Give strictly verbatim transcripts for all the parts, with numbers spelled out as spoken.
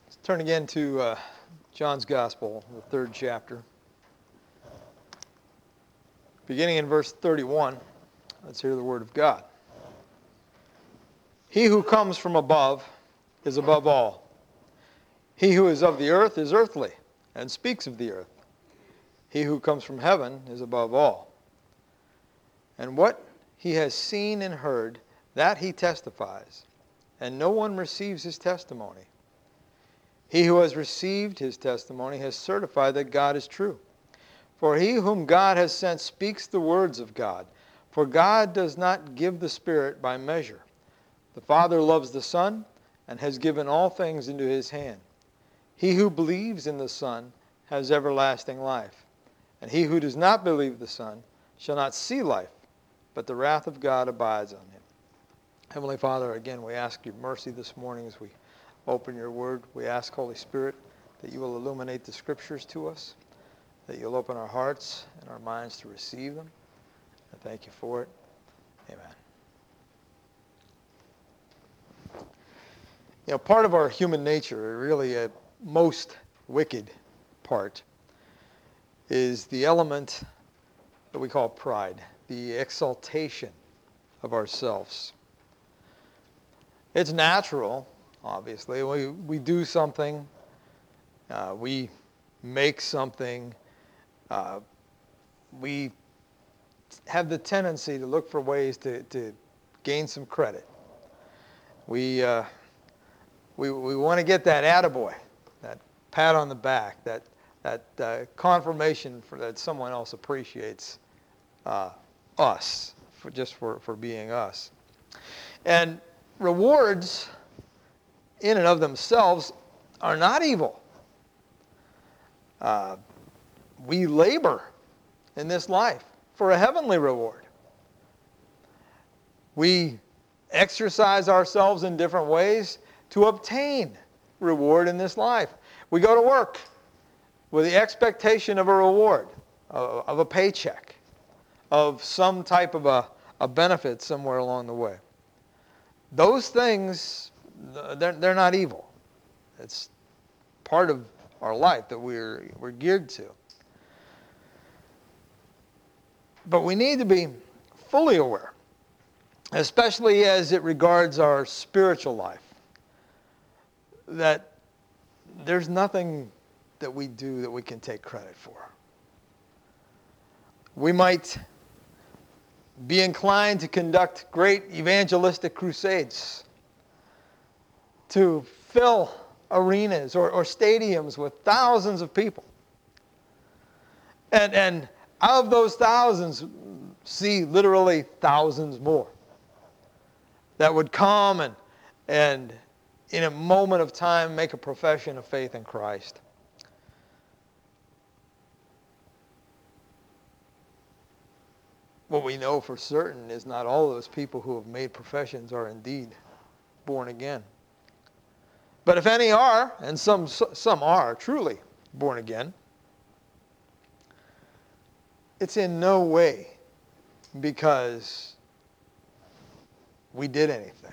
Let's turn again to uh, John's Gospel, the third chapter. Beginning in verse thirty-one, let's hear the word of God. He who comes from above is above all. He who is of the earth is earthly, and speaks of the earth. He who comes from heaven is above all. And what he has seen and heard, that he testifies, and no one receives his testimony. He who has received his testimony has certified that God is true. For he whom God has sent speaks the words of God. For God does not give the Spirit by measure. The Father loves the Son, and has given all things into his hand. He who believes in the Son has everlasting life. And he who does not believe the Son shall not see life, but the wrath of God abides on him. Heavenly Father, again, we ask your mercy this morning as we open your word. We ask, Holy Spirit, that you will illuminate the scriptures to us, that you'll open our hearts and our minds to receive them. I thank you for it. Amen. You know, part of our human nature, really a most wicked part, is the element that we call pride, the exaltation of ourselves. It's natural, obviously. We, we do something, uh, we make something, uh, we have the tendency to look for ways to, to gain some credit. We, uh, we, we want to get that attaboy, that pat on the back, that, that uh, confirmation for that someone else appreciates uh, us, for just for, for being us. And rewards in and of themselves are not evil. Uh, we labor in this life for a heavenly reward. We exercise ourselves in different ways to obtain reward in this life. We go to work with the expectation of a reward, of, of a paycheck, of some type of a, a benefit somewhere along the way. Those things, they're, they're not evil. It's part of our life that we're, we're geared to. But we need to be fully aware, especially as it regards our spiritual life, that there's nothing that we do that we can take credit for. We might be inclined to conduct great evangelistic crusades, to fill arenas or, or stadiums with thousands of people. And, and out of those thousands, see literally thousands more that would come and, and in a moment of time make a profession of faith in Christ. What we know for certain is not all those people who have made professions are indeed born again. But if any are, and some, some are truly born again, it's in no way because we did anything.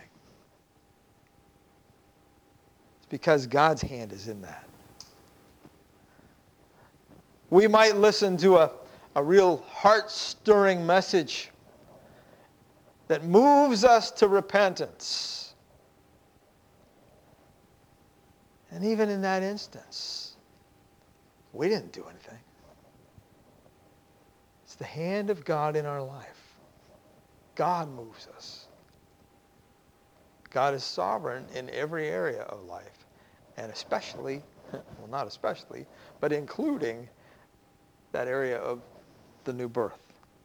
It's because God's hand is in that. We might listen to a A real heart-stirring message that moves us to repentance. And even in that instance, we didn't do anything. It's the hand of God in our life. God moves us. God is sovereign in every area of life, and especially, well, not especially, but including that area of the new birth.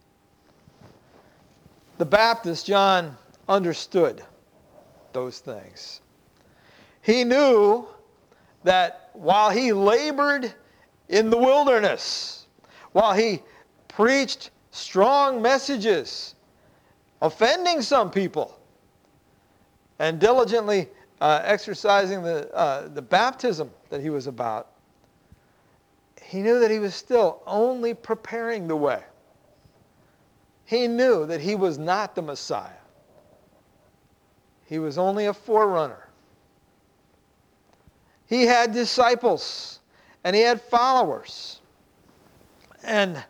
The Baptist, John, understood those things. He knew that while he labored in the wilderness, while he preached strong messages, offending some people, and diligently uh, exercising the, uh, the baptism that he was about, he knew that he was still only preparing the way. He knew that he was not the Messiah. He was only a forerunner. He had disciples, and he had followers. And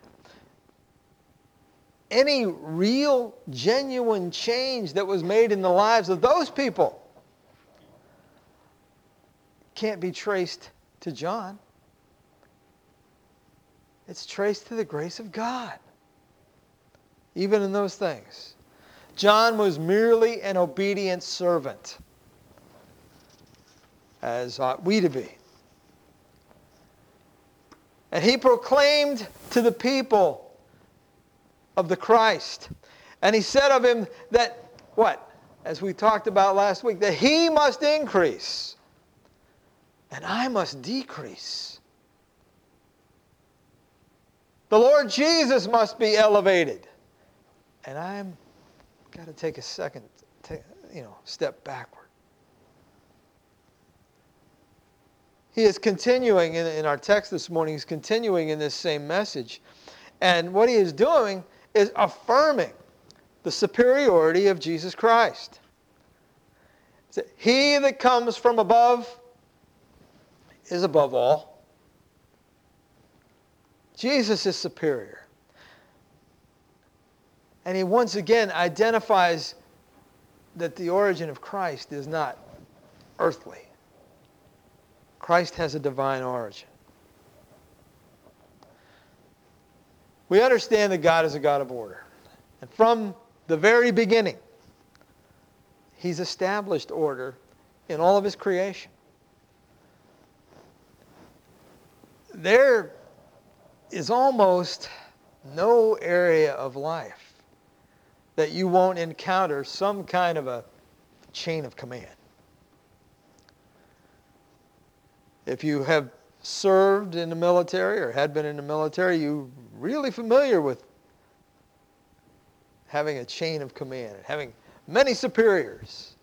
any real, genuine change that was made in the lives of those people can't be traced to John. It's traced to the grace of God, even in those things. John was merely an obedient servant, as ought we to be. And he proclaimed to the people of the Christ. And he said of him that, what? As we talked about last week, that he must increase and I must decrease. The Lord Jesus must be elevated. And I'm got to take a second, take, you know, step backward. He is continuing in, in our text this morning, he's continuing in this same message. And what he is doing is affirming the superiority of Jesus Christ. He that comes from above is above all. Jesus is superior. And he once again identifies that the origin of Christ is not earthly. Christ has a divine origin. We understand that God is a God of order. And from the very beginning, he's established order in all of his creation. There is almost no area of life that you won't encounter some kind of a chain of command. If you have served in the military or had been in the military, you're really familiar with having a chain of command and having many superiors.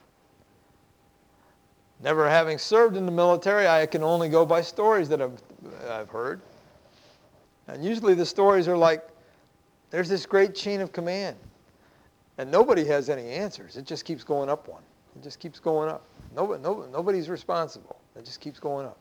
Never having served in the military, I can only go by stories that I've, I've heard. And usually the stories are like, there's this great chain of command. And nobody has any answers. It just keeps going up one. It just keeps going up. Nobody, nobody, nobody's responsible. It just keeps going up.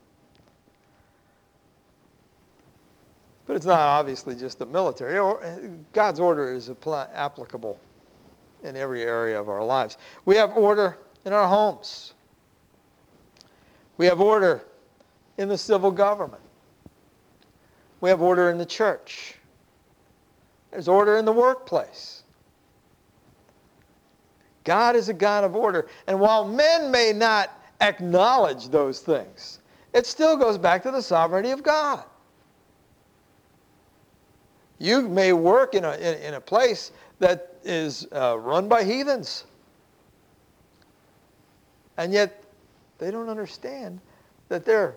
But it's not obviously just the military. God's order is applicable in every area of our lives. We have order in our homes. We have order in the civil government. We have order in the church. There's order in the workplace. God is a God of order. And while men may not acknowledge those things, it still goes back to the sovereignty of God. You may work in a, in, in a place that is uh, run by heathens. And yet, they don't understand that their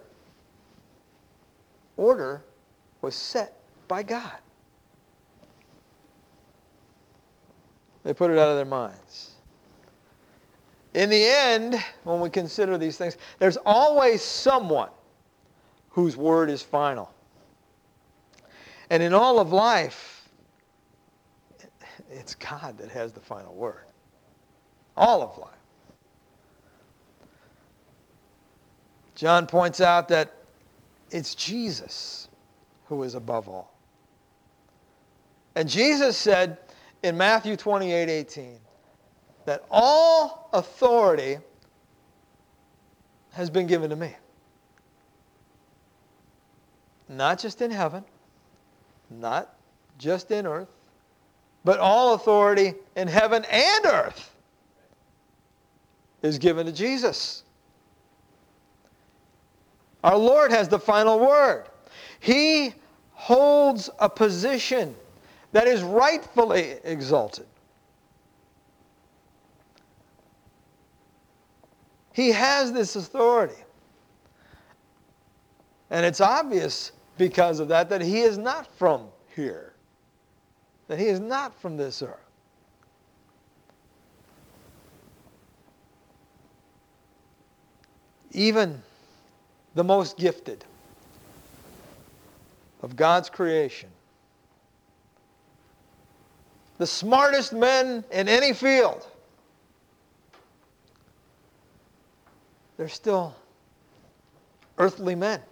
order was set by God. They put it out of their minds. In the end, when we consider these things, there's always someone whose word is final. And in all of life, it's God that has the final word. All of life. John points out that it's Jesus who is above all. And Jesus said in Matthew twenty-eight eighteen that all authority has been given to me. Not just in heaven, not just in earth, but all authority in heaven and earth is given to Jesus. Our Lord has the final word. He holds a position that is rightfully exalted. He has this authority. And it's obvious because of that that he is not from here. That he is not from this earth. Even the most gifted of God's creation, the smartest men in any field, they're still earthly men.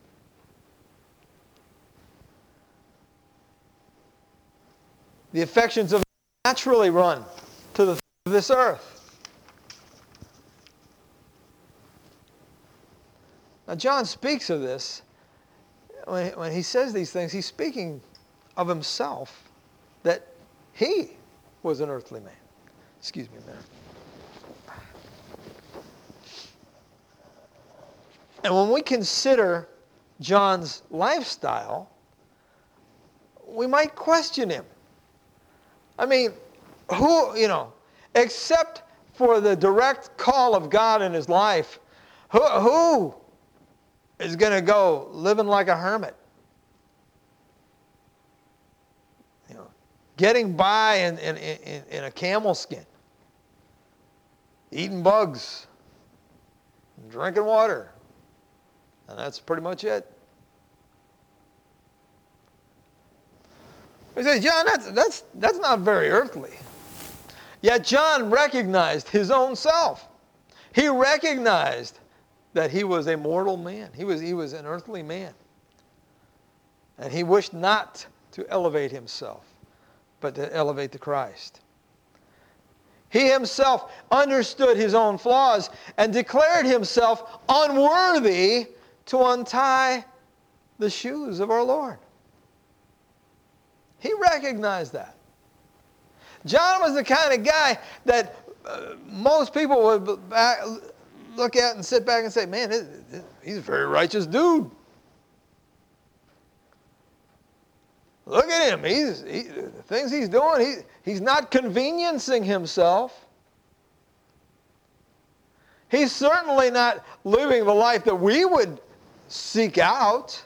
The affections of naturally run to the things of this earth. Now, John speaks of this. When, when he says these things, he's speaking of himself, that he was an earthly man. Excuse me a minute. And when we consider John's lifestyle, we might question him. I mean, who, you know, except for the direct call of God in his life, who, who is going to go living like a hermit? You know, getting by in, in, in, in a camel skin, eating bugs, and drinking water. And that's pretty much it. He says, John, that's, that's, that's not very earthly. Yet John recognized his own self. He recognized that he was a mortal man. He was, he was an earthly man. And he wished not to elevate himself, but to elevate the Christ. He himself understood his own flaws and declared himself unworthy to untie the shoes of our Lord. He recognized that. John was the kind of guy that uh, most people would back, look at and sit back and say, man, it, it, he's a very righteous dude. Look at him. He's, he, the things he's doing, he, he's not conveniencing himself. He's certainly not living the life that we would seek out.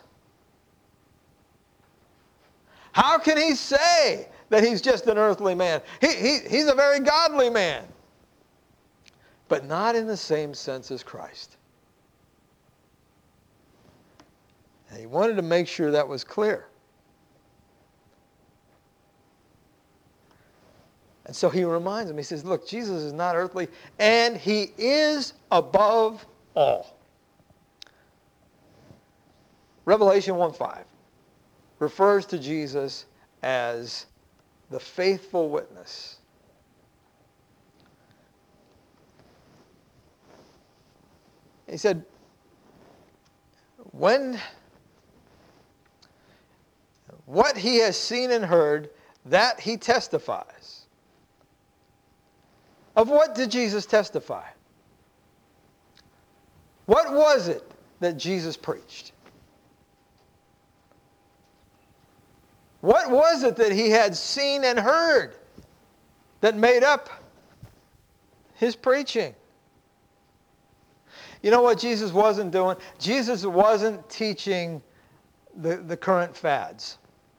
How can he say that he's just an earthly man? He, he, he's a very godly man, but not in the same sense as Christ. And he wanted to make sure that was clear. And so he reminds him, he says, look, Jesus is not earthly, and he is above all. Revelation one five refers to Jesus as the faithful witness. He said, when what he has seen and heard, that he testifies. Of what did Jesus testify? What was it that Jesus preached? What was it that he had seen and heard that made up his preaching? You know what Jesus wasn't doing? Jesus wasn't teaching the, the current fads.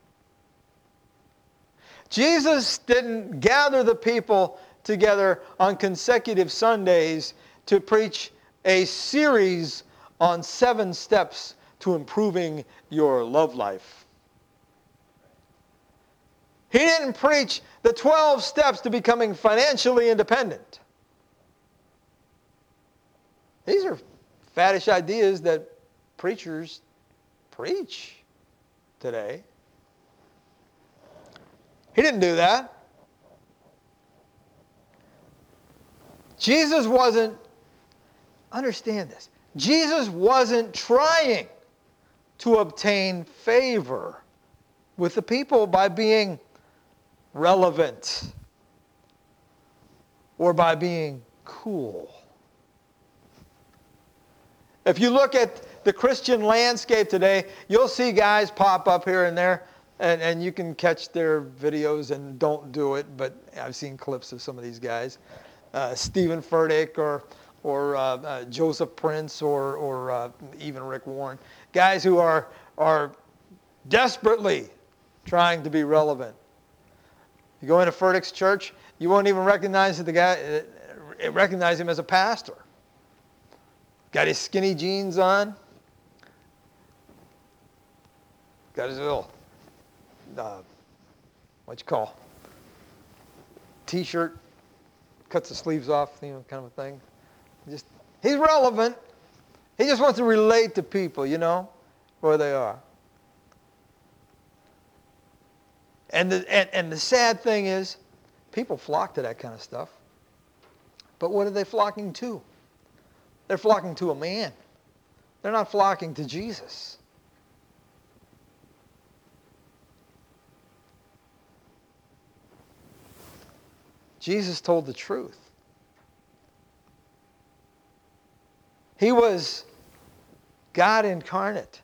Jesus didn't gather the people together on consecutive Sundays to preach a series on seven steps to improving your love life. He didn't preach the twelve steps to becoming financially independent. These are faddish ideas that preachers preach today. He didn't do that. Jesus wasn't, understand this, Jesus wasn't trying to obtain favor with the people by being relevant or by being cool. If you look at the Christian landscape today, you'll see guys pop up here and there, and, and you can catch their videos, and don't do it, but I've seen clips of some of these guys. Uh, Stephen Furtick or or uh, uh, Joseph Prince or or uh, even Rick Warren. Guys who are are desperately trying to be relevant. You go into Furtick's church, you won't even recognize the guy, uh, recognize him as a pastor. Got his skinny jeans on. Got his little, uh, what you call, t-shirt, cuts the sleeves off, you know, kind of a thing. Just, he's relevant. He just wants to relate to people, you know, where they are. And the, and, and the sad thing is, people flock to that kind of stuff. But what are they flocking to? They're flocking to a man. They're not flocking to Jesus. Jesus told the truth. He was God incarnate.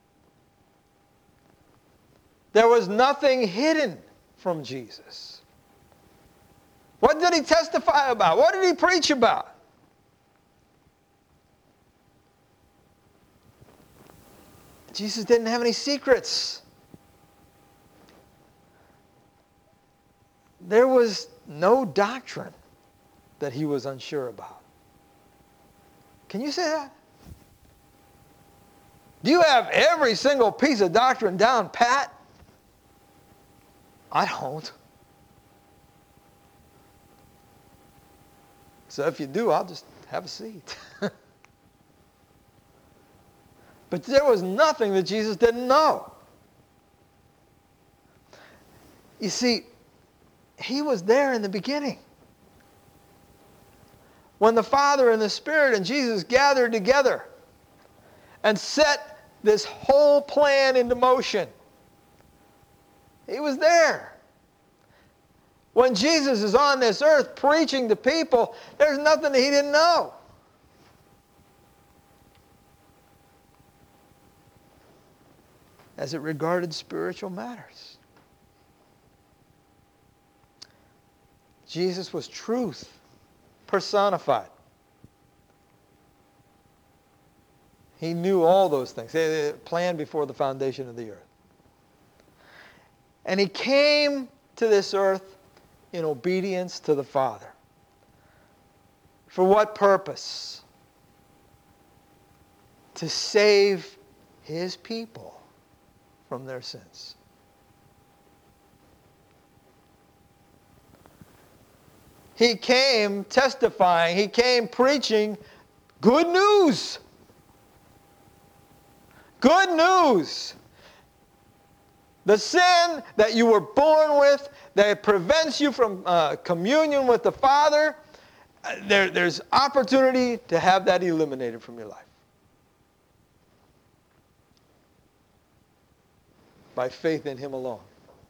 There was nothing hidden from Jesus. What did he testify about? What did he preach about? Jesus didn't have any secrets. There was no doctrine that he was unsure about. Can you say that? Do you have every single piece of doctrine down pat? I don't. So if you do, I'll just have a seat. But there was nothing that Jesus didn't know. You see, he was there in the beginning. When the Father and the Spirit and Jesus gathered together and set this whole plan into motion, he was there. When Jesus is on this earth preaching to people, there's nothing that he didn't know. As it regarded spiritual matters. Jesus was truth personified. He knew all those things. He planned before the foundation of the earth. And he came to this earth in obedience to the Father. For what purpose? To save his people from their sins. He came testifying, he came preaching good news. Good news. The sin that you were born with that prevents you from uh, communion with the Father, uh, there, there's opportunity to have that eliminated from your life. By faith in him alone.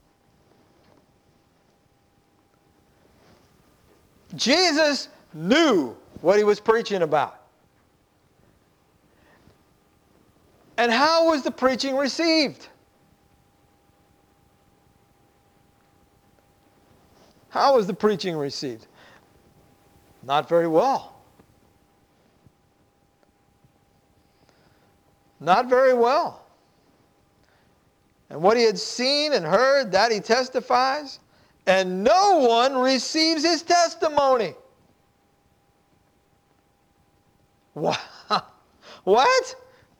Jesus knew what he was preaching about. And how was the preaching received? How was the preaching received? Not very well. Not very well. And what he had seen and heard, that he testifies, and no one receives his testimony. Wow. What?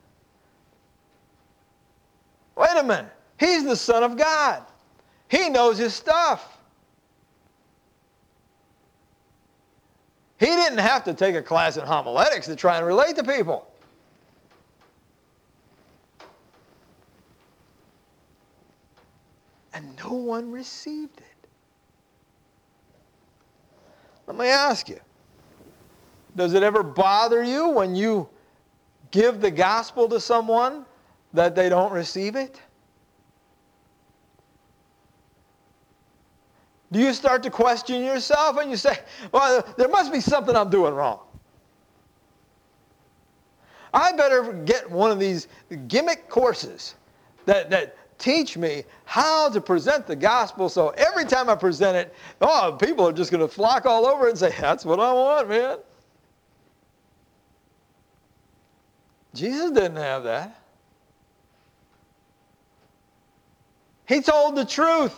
Wait a minute. He's the Son of God. He knows his stuff. He didn't have to take a class in homiletics to try and relate to people. And no one received it. Let me ask you, does it ever bother you when you give the gospel to someone that they don't receive it? Do you start to question yourself and you say, well, there must be something I'm doing wrong. I better get one of these gimmick courses that, that teach me how to present the gospel, so every time I present it, oh, people are just going to flock all over it and say, that's what I want, man. Jesus didn't have that. He told the truth.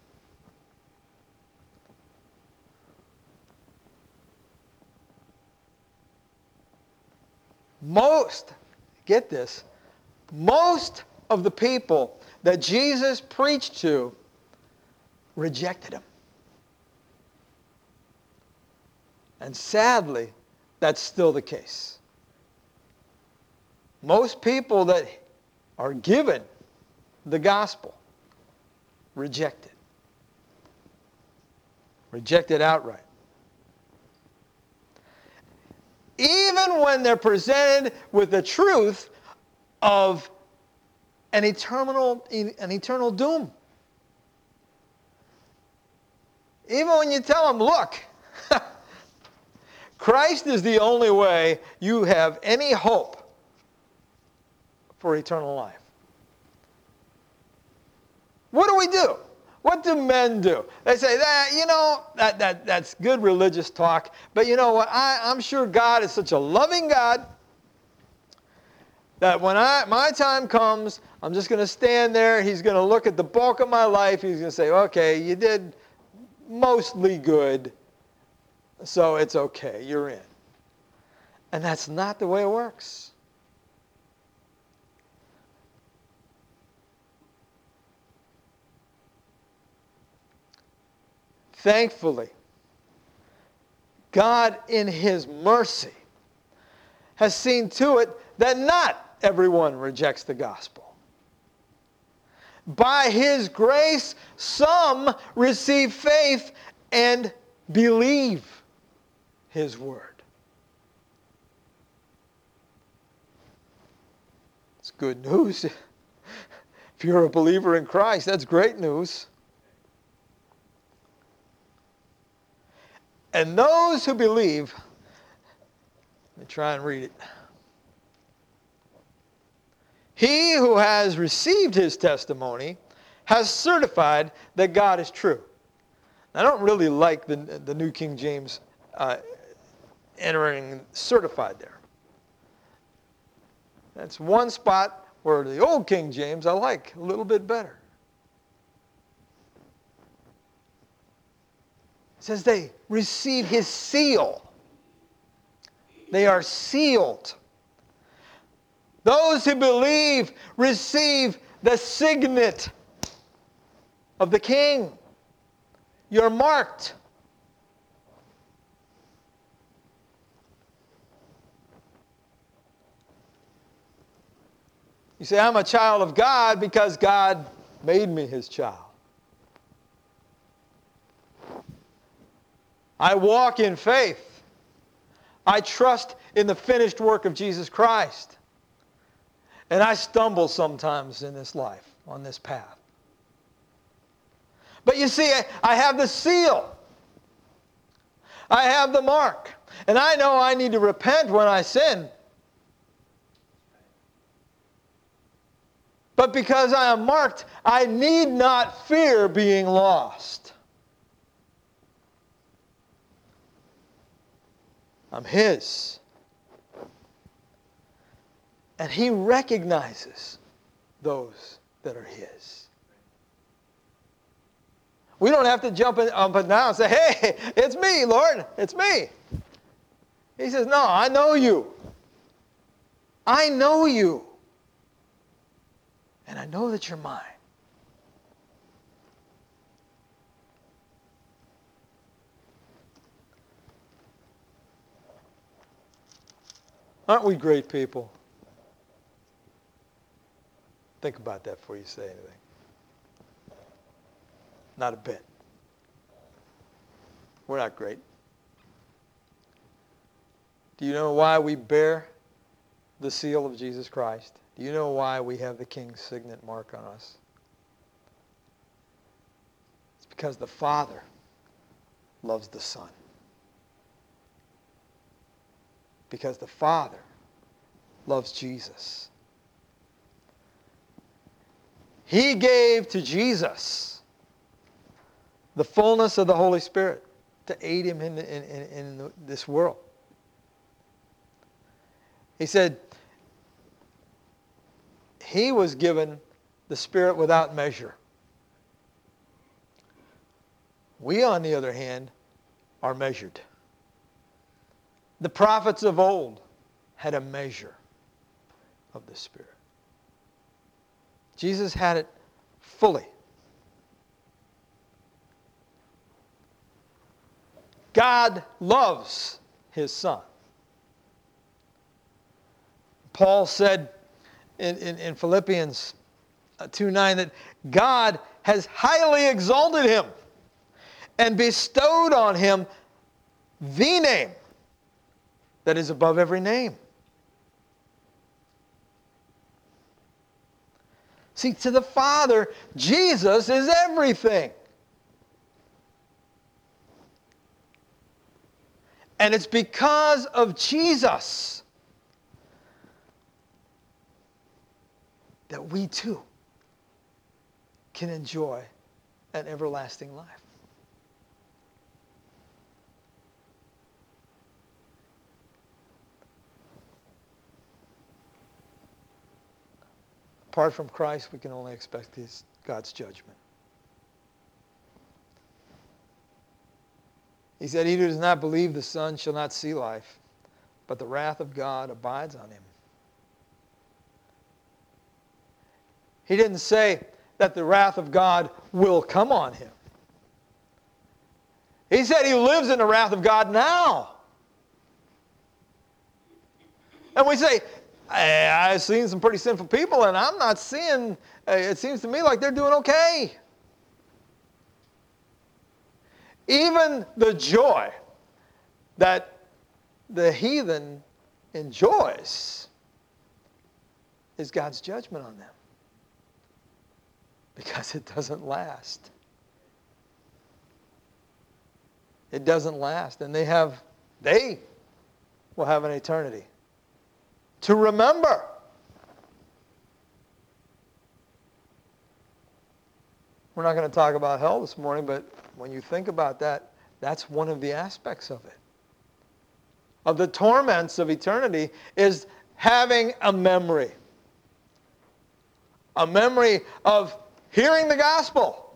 Most, get this, most of the people that Jesus preached to rejected him. And sadly, that's still the case. Most people that are given the gospel reject it. Reject it outright. Even when they're presented with the truth of an eternal, an eternal doom. Even when you tell them, look, Christ is the only way you have any hope for eternal life. What do we do? What do men do? They say, that, you know, that, that, that's good religious talk, but you know what? I, I'm sure God is such a loving God that when I, my time comes, I'm just going to stand there. He's going to look at the bulk of my life. He's going to say, okay, you did mostly good, so it's okay. You're in. And that's not the way it works. Thankfully, God in His mercy has seen to it that not everyone rejects the gospel. By His grace, some receive faith and believe His word. It's good news. If you're a believer in Christ, that's great news. And those who believe, let me try and read it. He who has received His testimony has certified that God is true. I don't really like the, the New King James uh, entering certified there. That's one spot where the old King James I like a little bit better. It says they receive His seal. They are sealed. Those who believe receive the signet of the King. You're marked. You say, I'm a child of God because God made me His child. I walk in faith. I trust in the finished work of Jesus Christ. And I stumble sometimes in this life, on this path. But you see, I, I have the seal. I have the mark. And I know I need to repent when I sin. But because I am marked, I need not fear being lost. I'm His. And He recognizes those that are His. We don't have to jump up and down and say, hey, it's me, Lord, it's me. He says, no, I know you. I know you. And I know that you're mine. Aren't we great people? Think about that before you say anything. Not a bit. We're not great. Do you know why we bear the seal of Jesus Christ? Do you know why we have the King's signet mark on us? It's because the Father loves the Son. Because the Father loves Jesus. He gave to Jesus the fullness of the Holy Spirit to aid Him in, in, in, in this world. He said, He was given the Spirit without measure. We, on the other hand, are measured. The prophets of old had a measure of the Spirit. Jesus had it fully. God loves His Son. Paul said in, in, in Philippians two nine that God has highly exalted him and bestowed on him the name that is above every name. See, to the Father, Jesus is everything. And it's because of Jesus that we too can enjoy an everlasting life. Apart from Christ, we can only expect his, God's judgment. He said, he who does not believe the Son shall not see life, but the wrath of God abides on him. He didn't say that the wrath of God will come on him. He said he lives in the wrath of God now. And we say, hey, I've seen some pretty sinful people, and I'm not seeing, it seems to me like they're doing okay. Even the joy that the heathen enjoys is God's judgment on them. Because it doesn't last. It doesn't last. And they have, they will have an eternity to remember. We're not going to talk about hell this morning, but when you think about that, that's one of the aspects of it. Of the torments of eternity is having a memory. A memory of hearing the gospel.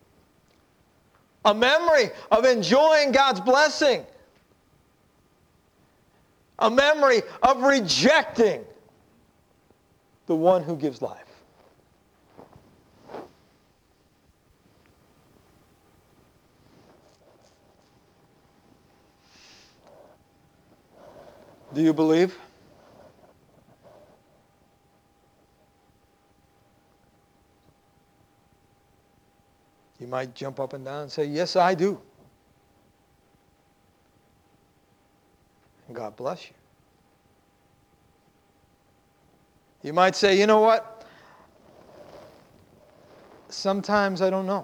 A memory of enjoying God's blessing. A memory of rejecting the one who gives life. Do you believe? You might jump up and down and say, yes, I do. And God bless you. You might say, you know what? Sometimes I don't know.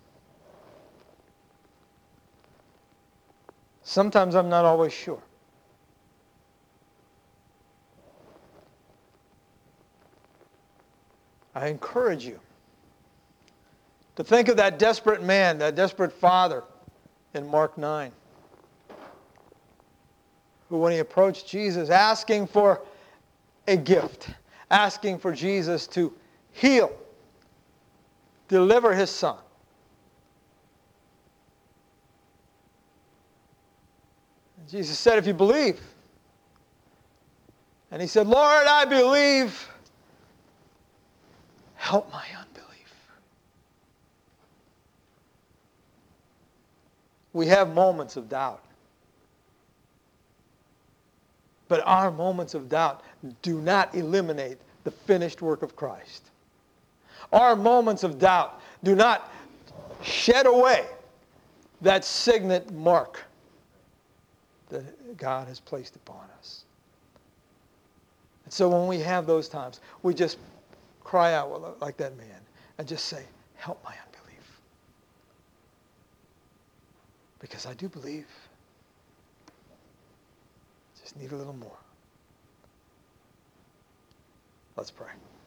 Sometimes I'm not always sure. I encourage you to think of that desperate man, that desperate father in Mark nine, who when he approached Jesus asking for a gift, asking for Jesus to heal, deliver his son. And Jesus said, if you believe. And he said, Lord, I believe. Help my unbelief. We have moments of doubt. But our moments of doubt do not eliminate the finished work of Christ. Our moments of doubt do not shed away that signet mark that God has placed upon us. And so when we have those times, we just cry out like that man and just say, help my unbelief. Because I do believe. Just need a little more. Let's pray.